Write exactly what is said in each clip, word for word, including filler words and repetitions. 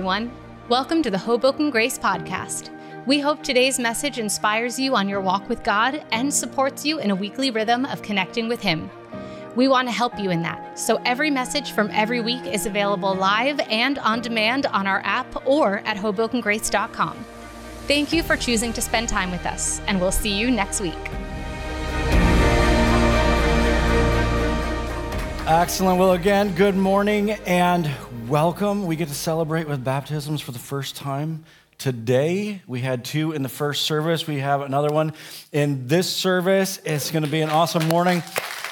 everyone. Welcome to the Hoboken Grace Podcast. We hope today's message inspires you on your walk with God and supports you in a weekly rhythm of connecting with Him. We want to help you in that, so every message from every week is available live and on demand on our app or at hoboken grace dot com. Thank you for choosing to spend time with us, and we'll see you next week. Excellent. Well, again, good morning and welcome. We get to celebrate with baptisms for the first time today. We had two in the first service. We have another one in this service. It's going to be an awesome morning.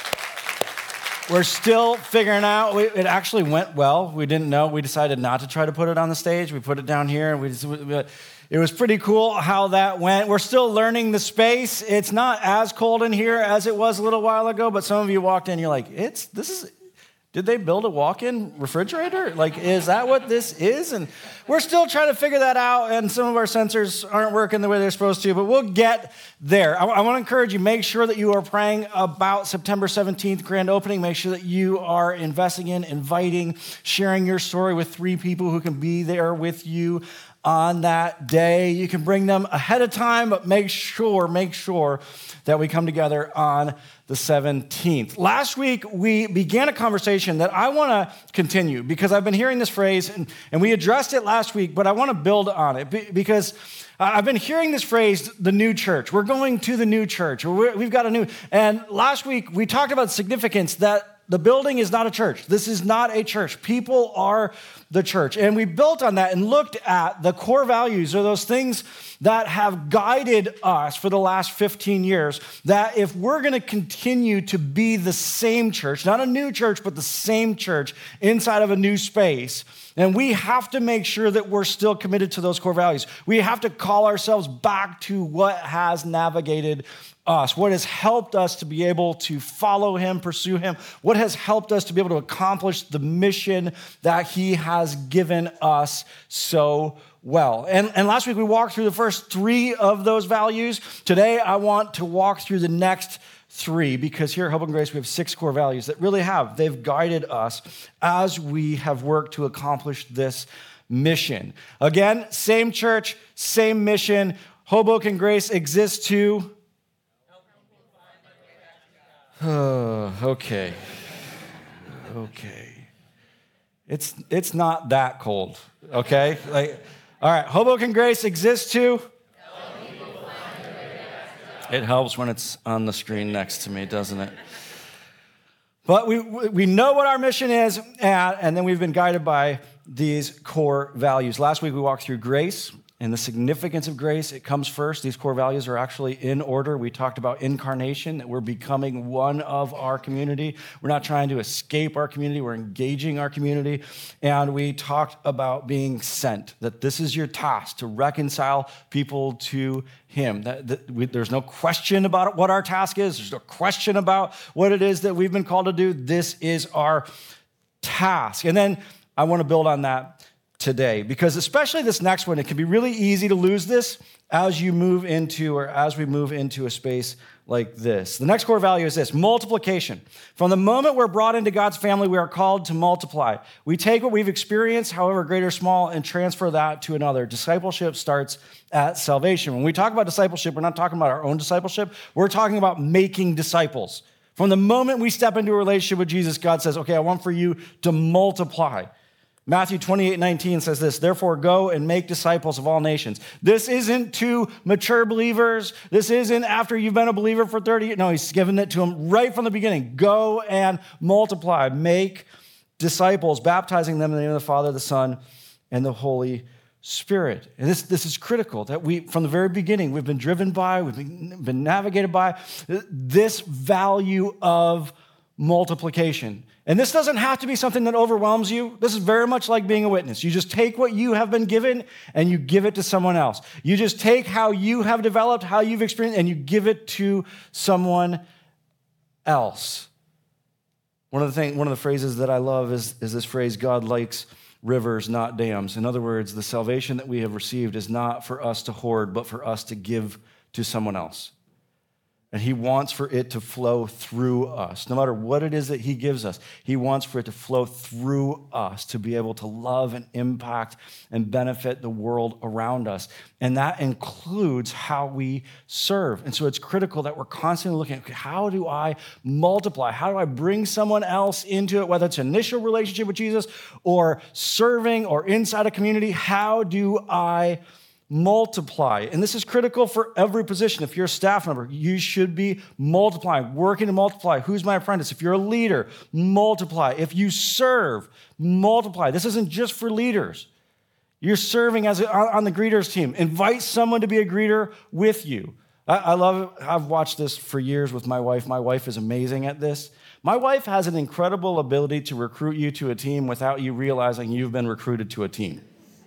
We're still figuring out. It actually went well. We didn't know. We decided not to try to put it on the stage. We put it down here, and we just, it was pretty cool how that went. We're still learning the space. It's not as cold in here as it was a little while ago, but some of you walked in, you're like, "It's this is." Did they build a walk-in refrigerator? Like, is that what this is? And we're still trying to figure that out, and some of our sensors aren't working the way they're supposed to, but we'll get there. I, I want to encourage you, make sure that you are praying about September seventeenth grand opening. Make sure that you are investing in, inviting, sharing your story with three people who can be there with you on that day. You can bring them ahead of time, but make sure, make sure that we come together on the seventeenth. Last week, we began a conversation that I want to continue because I've been hearing this phrase, and, and we addressed it last week, but I want to build on it because I've been hearing this phrase, the new church. We're going to the new church. Or we've got a new, and last week, we talked about significance that the building is not a church. This is not a church. People are the church. And we built on that and looked at the core values, or those things that have guided us for the last fifteen years, that if we're going to continue to be the same church, not a new church, but the same church inside of a new space, and we have to make sure that we're still committed to those core values. We have to call ourselves back to what has navigated us, what has helped us to be able to follow Him, pursue Him, what has helped us to be able to accomplish the mission that He has given us so well. And, and last week we walked through the first three of those values. Today I want to walk through the next three, because here at Hope and Grace we have six core values that really have, they've guided us as we have worked to accomplish this mission. Again, same church, same mission. Hoboken Grace exists to Oh, okay. Okay. It's it's not that cold, okay? Like, all right, Hoboken Grace exists to It helps when it's on the screen next to me, doesn't it? But we we know what our mission is, and, and then we've been guided by these core values. Last week we walked through grace and the significance of grace. It comes first. These core values are actually in order. We talked about incarnation, that we're becoming one of our community. We're not trying to escape our community. We're engaging our community. And we talked about being sent, that this is your task, to reconcile people to Him. That, that we, there's no question about what our task is. There's no question about what it is that we've been called to do. This is our task. And then I want to build on that today, because especially this next one, it can be really easy to lose this as you move into, or as we move into a space like this. The next core value is this: multiplication. From the moment we're brought into God's family, we are called to multiply. We take what we've experienced, however great or small, and transfer that to another. Discipleship starts at salvation. When we talk about discipleship, we're not talking about our own discipleship. We're talking about making disciples. From the moment we step into a relationship with Jesus, God says, okay, I want for you to multiply. Matthew twenty-eight nineteen says this: therefore go and make disciples of all nations. This isn't to mature believers. This isn't after you've been a believer for thirty years. No, He's given it to them right from the beginning. Go and multiply. Make disciples, baptizing them in the name of the Father, the Son, and the Holy Spirit. And this, this is critical, that we, from the very beginning, we've been driven by, we've been, been navigated by this value of multiplication. And this doesn't have to be something that overwhelms you. This is very much like being a witness. You just take what you have been given and you give it to someone else. You just take how you have developed, how you've experienced, and you give it to someone else. One of the thing, one of the phrases that I love is, is this phrase: God likes rivers, not dams. In other words, the salvation that we have received is not for us to hoard, but for us to give to someone else. And he wants for it to flow through us. No matter what it is that he gives us, he wants for it to flow through us to be able to love and impact and benefit the world around us. And that includes how we serve. And so it's critical that we're constantly looking at, okay, how do I multiply? How do I bring someone else into it, whether it's an initial relationship with Jesus or serving or inside a community? How do I multiply? And this is critical for every position. If you're a staff member, you should be multiplying, working to multiply. Who's my apprentice? If you're a leader, multiply. If you serve, multiply. This isn't just for leaders. You're serving as a, on the greeters team. Invite someone to be a greeter with you. I, I love it. I've watched this for years with my wife. My wife is amazing at this. My wife has an incredible ability to recruit you to a team without you realizing you've been recruited to a team.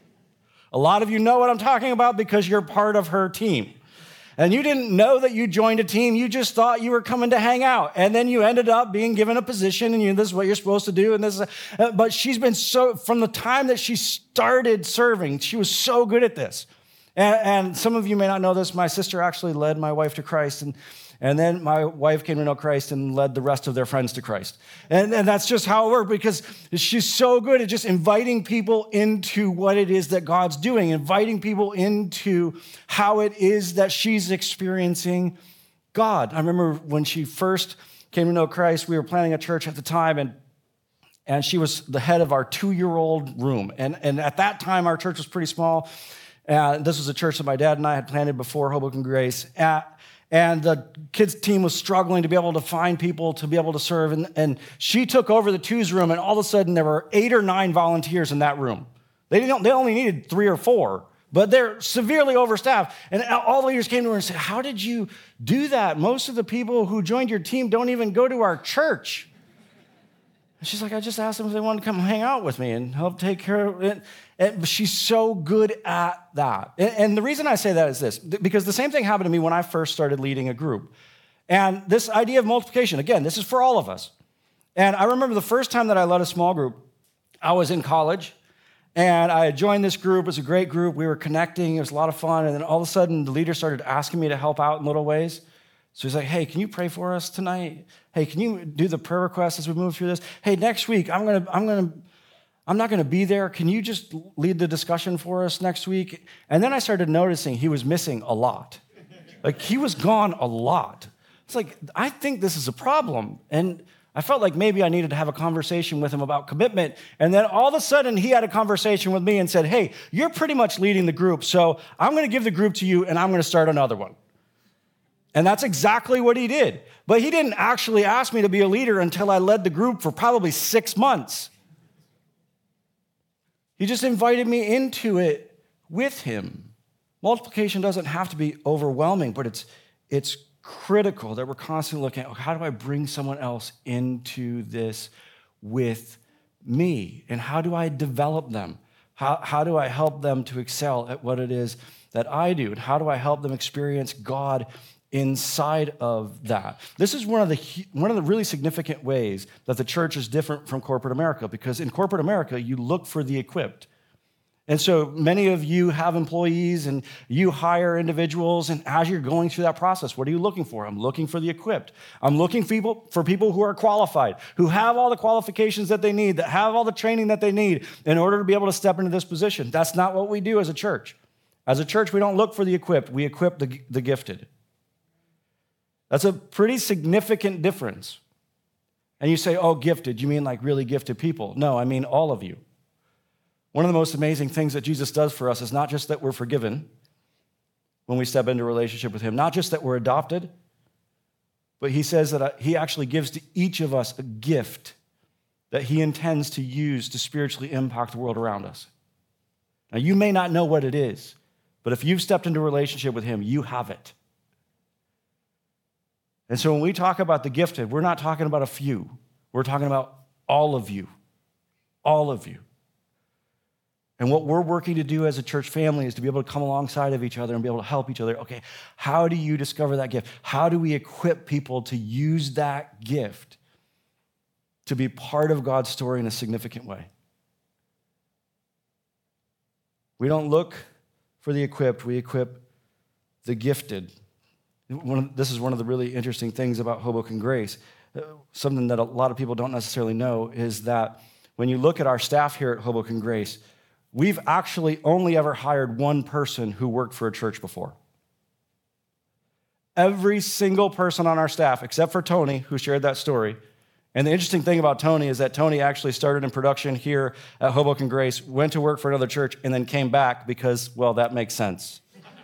A lot of you know what I'm talking about because you're part of her team. And you didn't know that you joined a team. You just thought you were coming to hang out. And then you ended up being given a position and you, this is what you're supposed to do. And this is, uh, but she's been so, from the time that she started serving, she was so good at this. And, and some of you may not know this. My sister actually led my wife to Christ. And And then my wife came to know Christ and led the rest of their friends to Christ. And, and that's just how it worked because she's so good at just inviting people into what it is that God's doing, inviting people into how it is that she's experiencing God. I remember when she first came to know Christ, we were planning a church at the time, and and she was the head of our two-year-old room. And, and at that time, our church was pretty small. And this was a church that my dad and I had planted before Hoboken Grace. At, And the kids' team was struggling to be able to find people to be able to serve. And, and she took over the twos room, and all of a sudden there were eight or nine volunteers in that room. They didn't. They only needed three or four, but they're severely overstaffed. And all the leaders came to her and said, "How did you do that? Most of the people who joined your team don't even go to our church." And she's like, "I just asked them if they wanted to come hang out with me and help take care of it." And she's so good at that. And the reason I say that is this, because the same thing happened to me when I first started leading a group. And this idea of multiplication, again, this is for all of us. And I remember the first time that I led a small group, I was in college, and I had joined this group. It was a great group. We were connecting. It was a lot of fun. And then all of a sudden, the leader started asking me to help out in little ways. So he's like, "Hey, can you pray for us tonight? Hey, can you do the prayer requests as we move through this? Hey, next week, I'm going to, I'm going to, I'm not going to be there. Can you just lead the discussion for us next week?" And then I started noticing he was missing a lot. Like, he was gone a lot. It's like, I think this is a problem. And I felt like maybe I needed to have a conversation with him about commitment. And then all of a sudden, he had a conversation with me and said, "Hey, you're pretty much leading the group, so I'm going to give the group to you, and I'm going to start another one." And that's exactly what he did. But he didn't actually ask me to be a leader until I led the group for probably six months. He just invited me into it with him. Multiplication doesn't have to be overwhelming, but it's, it's critical that we're constantly looking at, oh, how do I bring someone else into this with me? And how do I develop them? How, how do I help them to excel at what it is that I do? And how do I help them experience God inside of that? This is one of the one of the really significant ways that the church is different from corporate America, because in corporate America, you look for the equipped. And so many of you have employees and you hire individuals, and as you're going through that process, what are you looking for? I'm looking for the equipped. I'm looking for people, for people who are qualified, who have all the qualifications that they need, that have all the training that they need in order to be able to step into this position. That's not what we do as a church. As a church, we don't look for the equipped, we equip the, the gifted. That's a pretty significant difference. And you say, "Oh, gifted, you mean like really gifted people?" No, I mean all of you. One of the most amazing things that Jesus does for us is not just that we're forgiven when we step into a relationship with him, not just that we're adopted, but he says that he actually gives to each of us a gift that he intends to use to spiritually impact the world around us. Now, you may not know what it is, but if you've stepped into a relationship with him, you have it. And so when we talk about the gifted, we're not talking about a few. We're talking about all of you, all of you. And what we're working to do as a church family is to be able to come alongside of each other and be able to help each other. Okay, how do you discover that gift? How do we equip people to use that gift to be part of God's story in a significant way? We don't look for the equipped, we equip the gifted. One of, this is one of the really interesting things about Hoboken Grace. Uh, something that a lot of people don't necessarily know is that when you look at our staff here at Hoboken Grace, we've actually only ever hired one person who worked for a church before. Every single person on our staff, except for Tony, who shared that story. And the interesting thing about Tony is that Tony actually started in production here at Hoboken Grace, went to work for another church, and then came back because, well, that makes sense.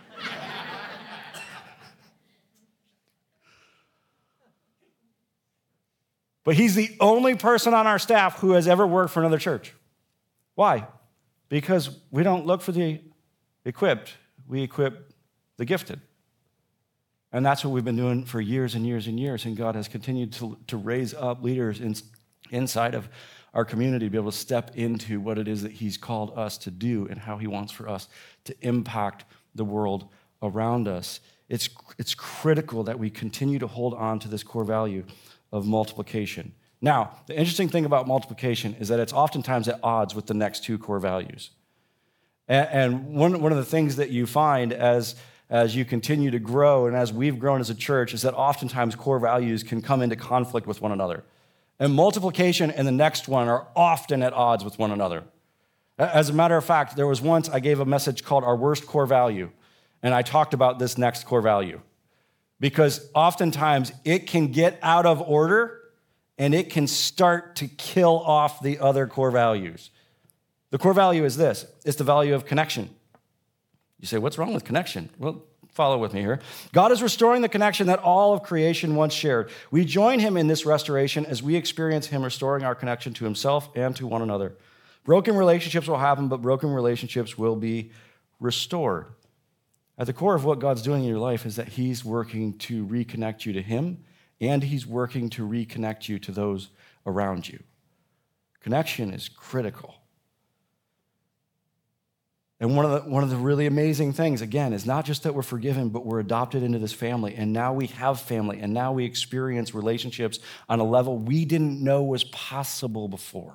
But he's the only person on our staff who has ever worked for another church. Why? Because we don't look for the equipped, we equip the gifted. And that's what we've been doing for years and years and years, and God has continued to, to raise up leaders in, inside of our community to be able to step into what it is that he's called us to do and how he wants for us to impact the world around us. It's, it's critical that we continue to hold on to this core value of multiplication. Now, the interesting thing about multiplication is that it's oftentimes at odds with the next two core values. And, and one, one of the things that you find as, as you continue to grow and as we've grown as a church is that oftentimes core values can come into conflict with one another. And multiplication and the next one are often at odds with one another. As a matter of fact, there was once I gave a message called Our Worst Core Value, and I talked about this next core value. Because oftentimes it can get out of order and it can start to kill off the other core values. The core value is this. It's the value of connection. You say, what's wrong with connection? Well, follow with me here. God is restoring the connection that all of creation once shared. We join him in this restoration as we experience him restoring our connection to himself and to one another. Broken relationships will happen, but broken relationships will be restored. At the core of what God's doing in your life is that he's working to reconnect you to him, and he's working to reconnect you to those around you. Connection is critical. And one of the, one of the really amazing things, again, is not just that we're forgiven, but we're adopted into this family, and now we have family, and now we experience relationships on a level we didn't know was possible before.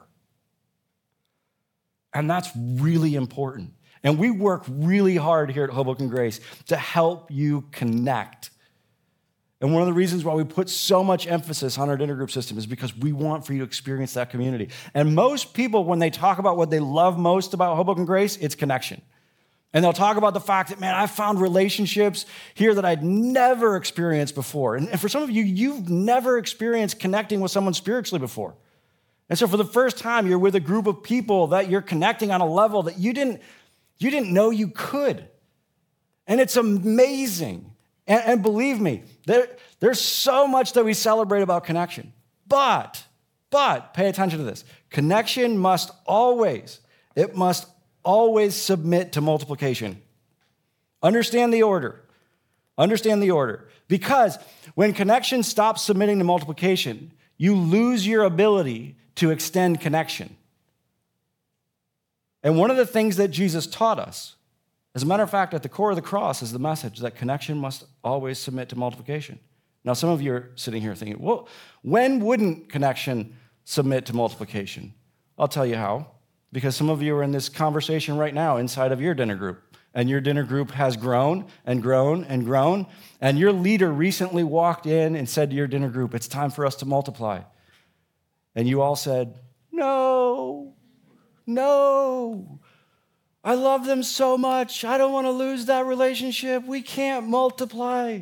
And that's really important. And we work really hard here at Hoboken Grace to help you connect. And one of the reasons why we put so much emphasis on our dinner group system is because we want for you to experience that community. And most people, when they talk about what they love most about Hoboken Grace, it's connection. And they'll talk about the fact that, man, I found relationships here that I'd never experienced before. And for some of you, you've never experienced connecting with someone spiritually before. And so for the first time, you're with a group of people that you're connecting on a level that you didn't You didn't know you could. And it's amazing. And, and believe me, there, there's so much that we celebrate about connection. But, but, pay attention to this. Connection must always, it must always submit to multiplication. Understand the order. Understand the order. Because when connection stops submitting to multiplication, you lose your ability to extend connection. And one of the things that Jesus taught us, as a matter of fact, at the core of the cross is the message that connection must always submit to multiplication. Now, some of you are sitting here thinking, well, when wouldn't connection submit to multiplication? I'll tell you how. Because some of you are in this conversation right now inside of your dinner group. And your dinner group has grown and grown and grown. And your leader recently walked in and said to your dinner group, it's time for us to multiply. And you all said, no. No, I love them so much. I don't want to lose that relationship. We can't multiply.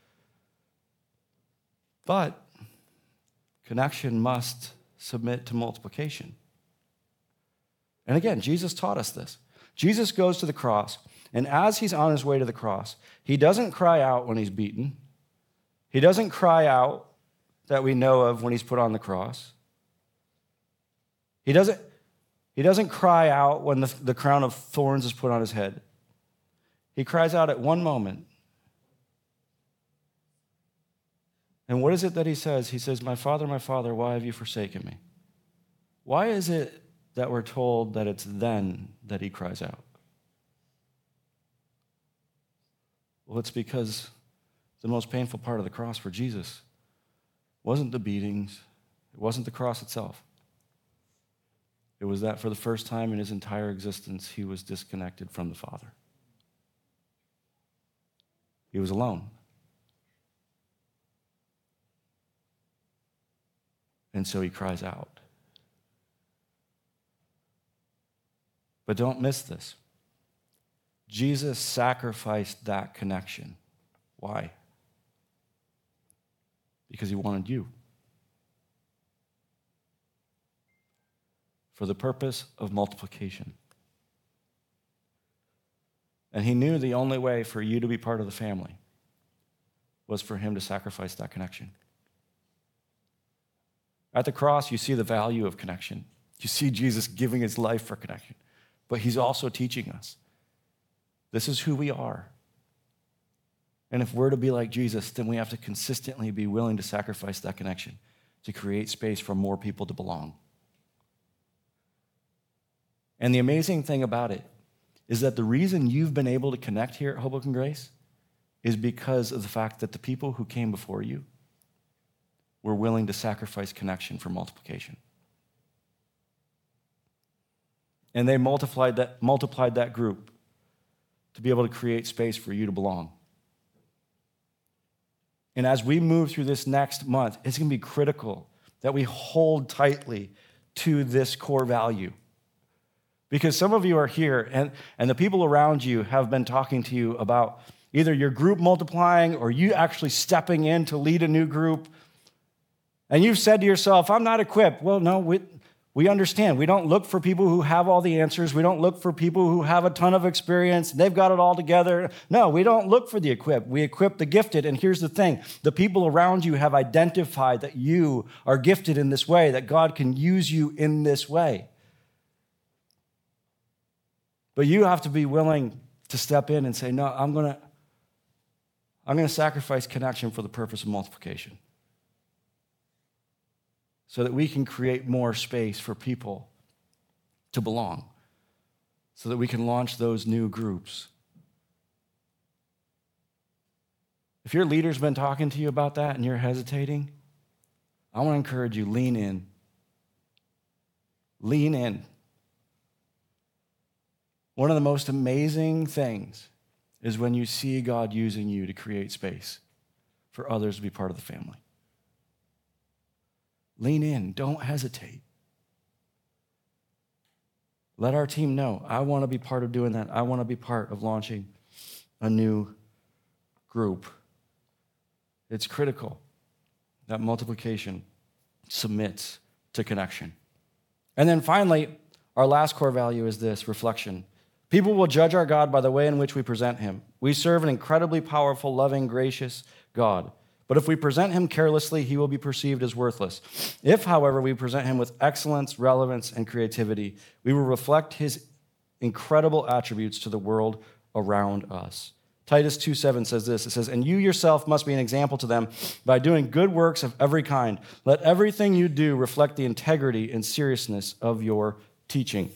But connection must submit to multiplication. And again, Jesus taught us this. Jesus goes to the cross, and as he's on his way to the cross, he doesn't cry out when he's beaten. He doesn't cry out that we know of when he's put on the cross. He doesn't He doesn't cry out when the, the crown of thorns is put on his head. He cries out at one moment. And what is it that he says? He says, my Father, my Father, why have you forsaken me? Why is it that we're told that it's then that he cries out? Well, it's because the most painful part of the cross for Jesus wasn't the beatings. It wasn't the cross itself. It was that for the first time in his entire existence, he was disconnected from the Father. He was alone. And so he cries out. But don't miss this. Jesus sacrificed that connection. Why? Because he wanted you. For the purpose of multiplication. And he knew the only way for you to be part of the family was for him to sacrifice that connection. At the cross, you see the value of connection. You see Jesus giving his life for connection. But he's also teaching us. This is who we are. And if we're to be like Jesus, then we have to consistently be willing to sacrifice that connection to create space for more people to belong. And the amazing thing about it is that the reason you've been able to connect here at Hoboken Grace is because of the fact that the people who came before you were willing to sacrifice connection for multiplication. And they multiplied that, multiplied that group to be able to create space for you to belong. And as we move through this next month, it's going to be critical that we hold tightly to this core value. Because some of you are here, and, and the people around you have been talking to you about either your group multiplying or you actually stepping in to lead a new group. And you've said to yourself, I'm not equipped. Well, no, we, we understand. We don't look for people who have all the answers. We don't look for people who have a ton of experience. They've got it all together. No, we don't look for the equipped. We equip the gifted. And here's the thing. The people around you have identified that you are gifted in this way, that God can use you in this way. But you have to be willing to step in and say, no, I'm going to I'm going to sacrifice connection for the purpose of multiplication so that we can create more space for people to belong, so that we can launch those new groups. If your leader's been talking to you about that and you're hesitating, I want to encourage you, lean in. Lean in. One of the most amazing things is when you see God using you to create space for others to be part of the family. Lean in. Don't hesitate. Let our team know, I want to be part of doing that. I want to be part of launching a new group. It's critical that multiplication submits to connection. And then finally, our last core value is this, reflection. People will judge our God by the way in which we present him. We serve an incredibly powerful, loving, gracious God. But if we present him carelessly, he will be perceived as worthless. If, however, we present him with excellence, relevance, and creativity, we will reflect his incredible attributes to the world around us. Titus two seven says this. It says, and you yourself must be an example to them by doing good works of every kind. Let everything you do reflect the integrity and seriousness of your teaching.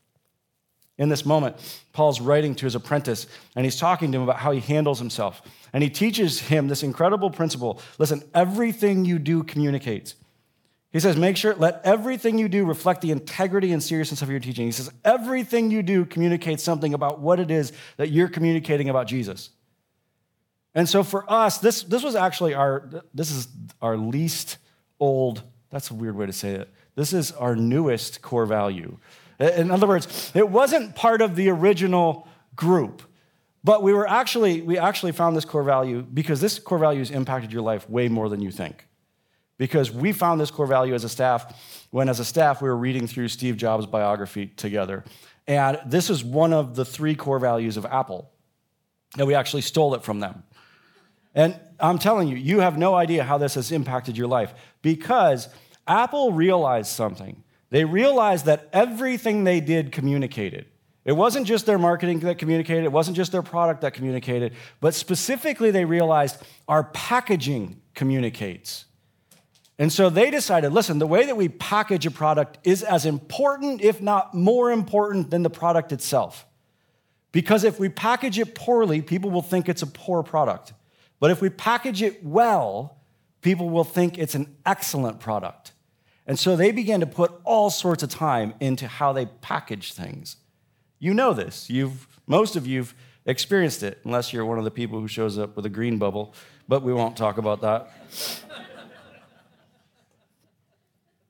In this moment, Paul's writing to his apprentice, and he's talking to him about how he handles himself. And he teaches him this incredible principle. Listen, everything you do communicates. He says, make sure, let everything you do reflect the integrity and seriousness of your teaching. He says, everything you do communicates something about what it is that you're communicating about Jesus. And so for us, this, this was actually our, this is our least old, that's a weird way to say it. This is our newest core value. In other words, it wasn't part of the original group, but we were actually, we actually found this core value because this core value has impacted your life way more than you think. Because we found this core value as a staff when, as a staff, we were reading through Steve Jobs' biography together. And this is one of the three core values of Apple. And we actually stole it from them. And I'm telling you, you have no idea how this has impacted your life because Apple realized something. They realized that everything they did communicated. It wasn't just their marketing that communicated. It wasn't just their product that communicated. But specifically, they realized our packaging communicates. And so they decided, listen, the way that we package a product is as important, if not more important, than the product itself. Because if we package it poorly, people will think it's a poor product. But if we package it well, people will think it's an excellent product. And so they began to put all sorts of time into how they package things. You know this. You've, most of you've experienced it, unless you're one of the people who shows up with a green bubble, but we won't talk about that.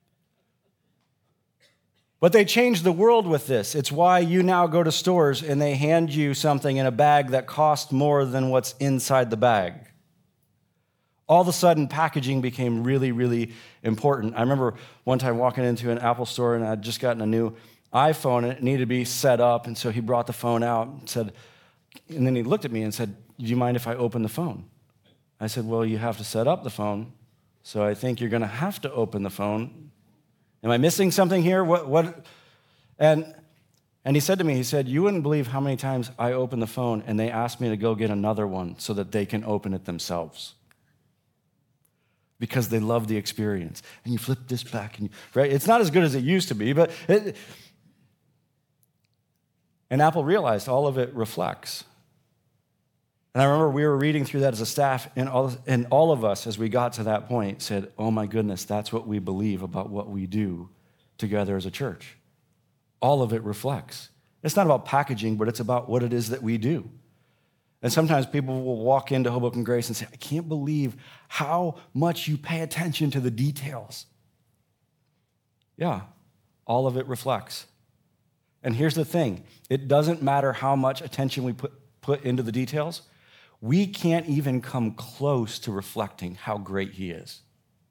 But they changed the world with this. It's why you now go to stores and they hand you something in a bag that costs more than what's inside the bag. All of a sudden, packaging became really, really important. I remember one time walking into an Apple store and I'd just gotten a new iPhone and it needed to be set up. And so he brought the phone out and said, and then he looked at me and said, do you mind if I open the phone? I said, well, you have to set up the phone, so I think you're going to have to open the phone. Am I missing something here? What? What? And, and he said to me, he said, you wouldn't believe how many times I open the phone and they ask me to go get another one so that they can open it themselves. Because they love the experience. And you flip this back, and you, right? It's not as good as it used to be, but it, and Apple realized all of it reflects. And I remember we were reading through that as a staff, and all, and all of us, as we got to that point, said, oh my goodness, that's what we believe about what we do together as a church. All of it reflects. It's not about packaging, but it's about what it is that we do. And sometimes people will walk into Hoboken Grace and say, I can't believe how much you pay attention to the details. Yeah, all of it reflects. And here's the thing. It doesn't matter how much attention we put, put into the details. We can't even come close to reflecting how great he is.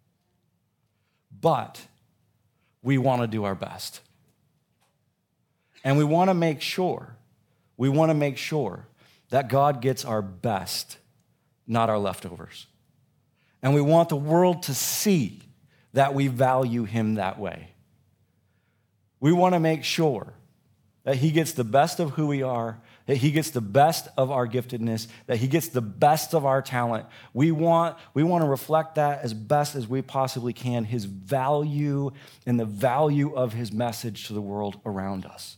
But we want to do our best. And we want to make sure, we want to make sure that God gets our best, not our leftovers. And we want the world to see that we value him that way. We want to make sure that he gets the best of who we are, that he gets the best of our giftedness, that he gets the best of our talent. We want, we want to reflect that as best as we possibly can, his value and the value of his message to the world around us.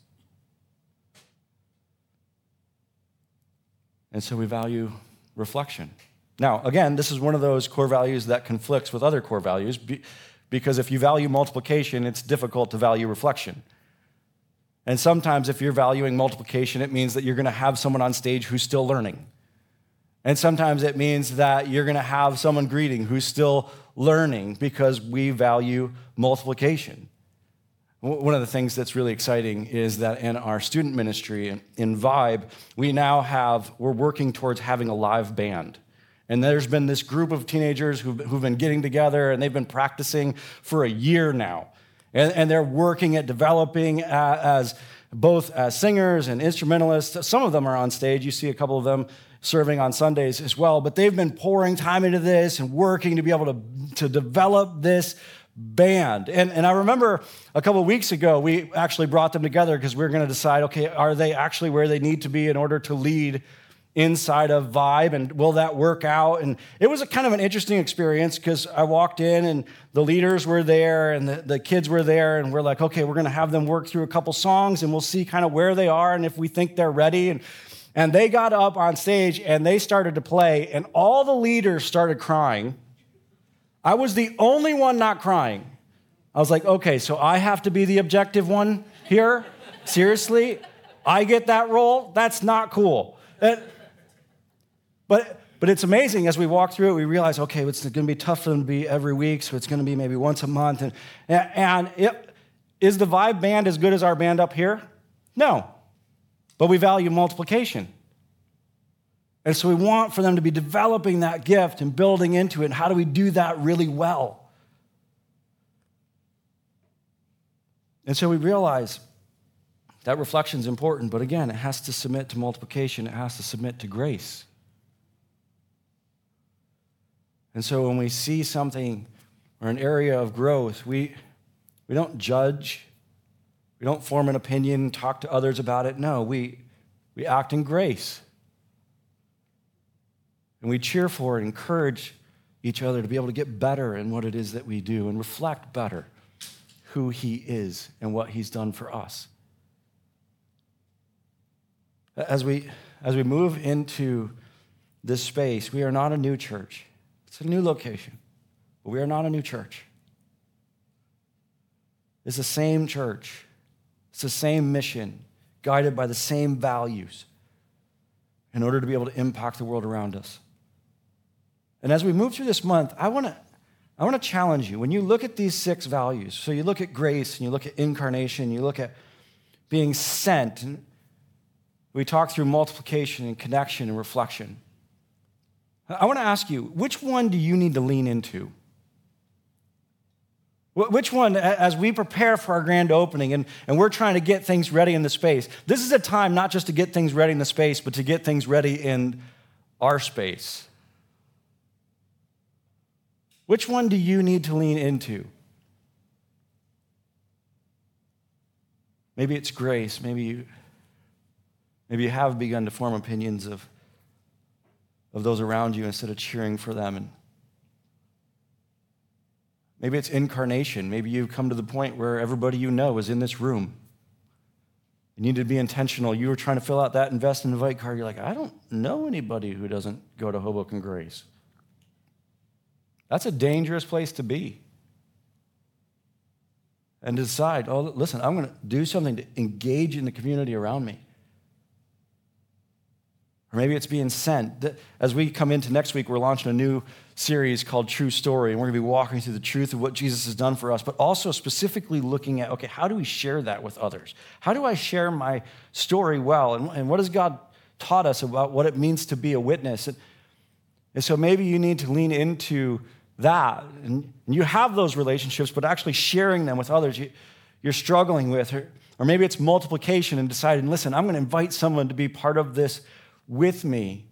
And so we value reflection. Now, again, this is one of those core values that conflicts with other core values, because if you value multiplication, it's difficult to value reflection. And sometimes if you're valuing multiplication, it means that you're going to have someone on stage who's still learning. And sometimes it means that you're going to have someone greeting who's still learning, because we value multiplication. One of the things that's really exciting is that in our student ministry, in Vibe, we now have, we're working towards having a live band. And there's been this group of teenagers who've, who've been getting together, and they've been practicing for a year now. And, and they're working at developing uh, as both as singers and instrumentalists. Some of them are on stage. You see a couple of them serving on Sundays as well. But they've been pouring time into this and working to be able to, to develop this band. And, and I remember a couple of weeks ago, we actually brought them together because we were going to decide, okay, are they actually where they need to be in order to lead inside of Vibe, and will that work out? And it was a kind of an interesting experience, because I walked in and the leaders were there and the, the kids were there, and we're like, okay, we're going to have them work through a couple songs and we'll see kind of where they are and if we think they're ready. And, and they got up on stage and they started to play, and all the leaders started crying. I was the only one not crying. I was like, okay, so I have to be the objective one here? Seriously? I get that role? That's not cool. It, But, but it's amazing, as we walk through it, we realize, okay, it's going to be tough for them to be every week, so it's going to be maybe once a month. And, and it, is the Vibe band as good as our band up here? No. But we value multiplication. And so we want for them to be developing that gift and building into it. And how do we do that really well? And so we realize that reflection is important, but again, it has to submit to multiplication. It has to submit to grace. And so when we see something or an area of growth, we, we don't judge. We don't form an opinion, talk to others about it. No, we, we act in grace. And we cheer for and encourage each other to be able to get better in what it is that we do and reflect better who he is and what he's done for us. As we, as we move into this space, we are not a new church. It's a new location, but we are not a new church. It's the same church. It's the same mission, guided by the same values in order to be able to impact the world around us. And as we move through this month, I want to I want to challenge you. When you look at these six values, so you look at grace and you look at incarnation, you look at being sent, and we talk through multiplication and connection and reflection. I want to ask you, which one do you need to lean into? Which one, as we prepare for our grand opening and, and we're trying to get things ready in the space, this is a time not just to get things ready in the space, but to get things ready in our space. Which one do you need to lean into? Maybe it's grace. Maybe you, maybe you have begun to form opinions of, of those around you instead of cheering for them. And maybe it's incarnation. Maybe you've come to the point where everybody you know is in this room. You need to be intentional. You were trying to fill out that invest and invite card. You're like, I don't know anybody who doesn't go to Hoboken Grace. That's a dangerous place to be. And decide, oh, listen, I'm going to do something to engage in the community around me. Or maybe it's being sent. As we come into next week, we're launching a new series called True Story, and we're going to be walking through the truth of what Jesus has done for us, but also specifically looking at, okay, how do we share that with others? How do I share my story well? And, and what has God taught us about what it means to be a witness? And, and so maybe you need to lean into that. And, and you have those relationships, but actually sharing them with others you, you're struggling with. Or, or maybe it's multiplication and deciding, listen, I'm going to invite someone to be part of this with me.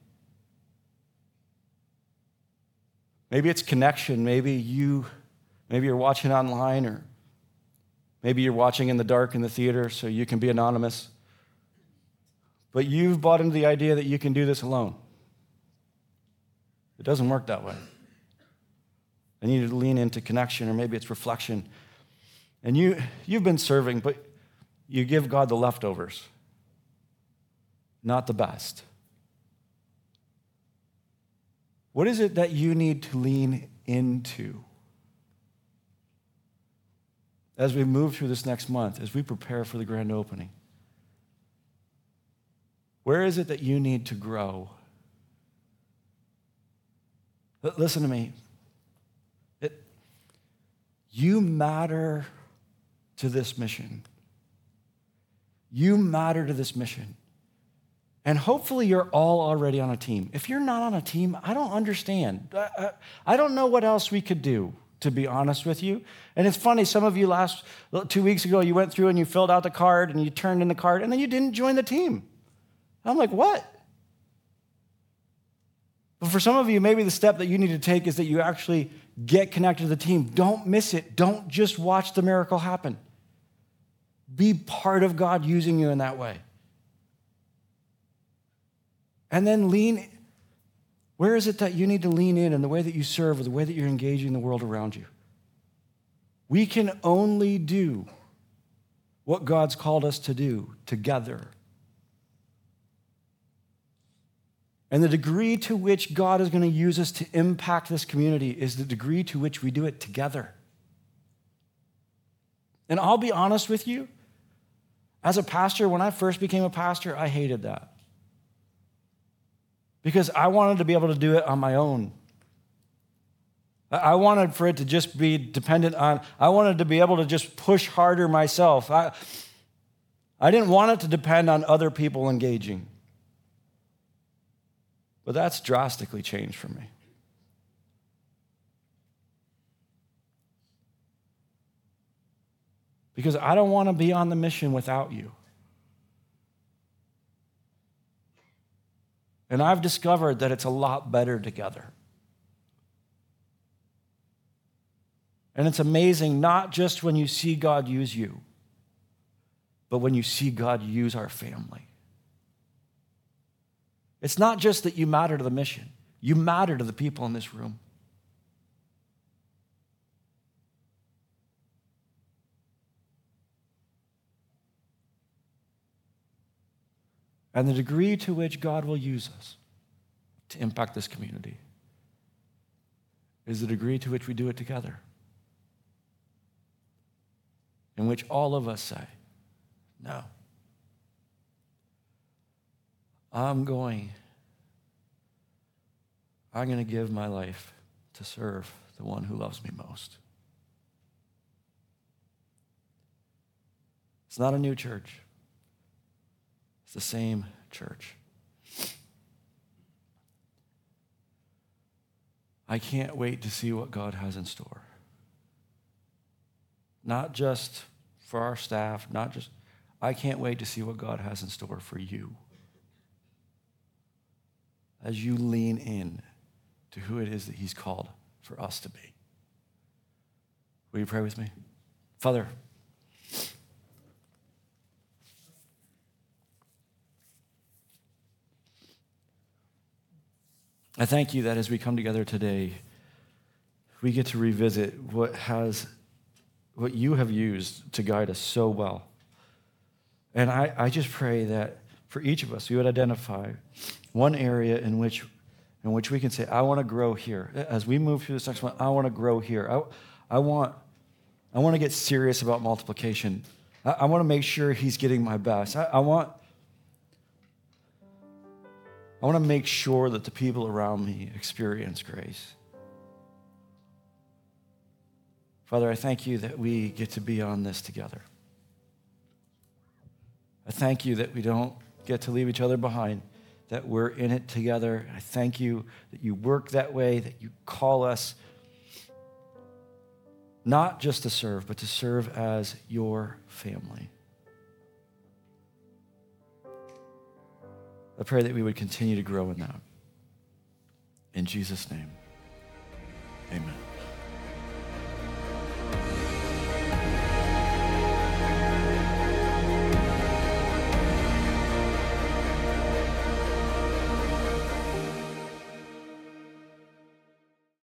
Maybe it's connection. Maybe you, maybe you're watching online, or maybe you're watching in the dark in the theater so you can be anonymous. But you've bought into the idea that you can do this alone. It doesn't work that way. I need to lean into connection, or maybe it's reflection. And you, you've been serving, but you give God the leftovers, not the best. What is it that you need to lean into as we move through this next month, as we prepare for the grand opening? Where is it that you need to grow? Listen to me. It, you matter to this mission. You matter to this mission. And hopefully you're all already on a team. If you're not on a team, I don't understand. I, I don't know what else we could do, to be honest with you. And it's funny, some of you last two weeks ago, you went through and you filled out the card and you turned in the card and then you didn't join the team. I'm like, what? But for some of you, maybe the step that you need to take is that you actually get connected to the team. Don't miss it. Don't just watch the miracle happen. Be part of God using you in that way. And then lean, where is it that you need to lean in in the way that you serve or the way that you're engaging the world around you? We can only do what God's called us to do together. And the degree to which God is going to use us to impact this community is the degree to which we do it together. And I'll be honest with you, as a pastor, when I first became a pastor, I hated that. Because I wanted to be able to do it on my own. I wanted for it to just be dependent on, I wanted to be able to just push harder myself. I, I didn't want it to depend on other people engaging. But that's drastically changed for me. Because I don't want to be on the mission without you. And I've discovered that it's a lot better together. And it's amazing, not just when you see God use you, but when you see God use our family. It's not just that you matter to the mission. You matter to the people in this room. And the degree to which God will use us to impact this community is the degree to which we do it together. In which all of us say, no, I'm going, I'm going to give my life to serve the one who loves me most. It's not a new church. It's the same church. I can't wait to see what God has in store. Not just for our staff, not just, I can't wait to see what God has in store for you. As you lean in to who it is that he's called for us to be. Will you pray with me? Father, I thank you that as we come together today, we get to revisit what has, what you have used to guide us so well. And I, I just pray that for each of us, we would identify one area in which, in which we can say, I want to grow here. As we move through this next one, I want to grow here. I, I want, I want to get serious about multiplication. I, I want to make sure he's getting my best. I, I want, I want to make sure that the people around me experience grace. Father, I thank you that we get to be on this together. I thank you that we don't get to leave each other behind, that we're in it together. I thank you that you work that way, that you call us not just to serve, but to serve as your family. I pray that we would continue to grow in that. In Jesus' name.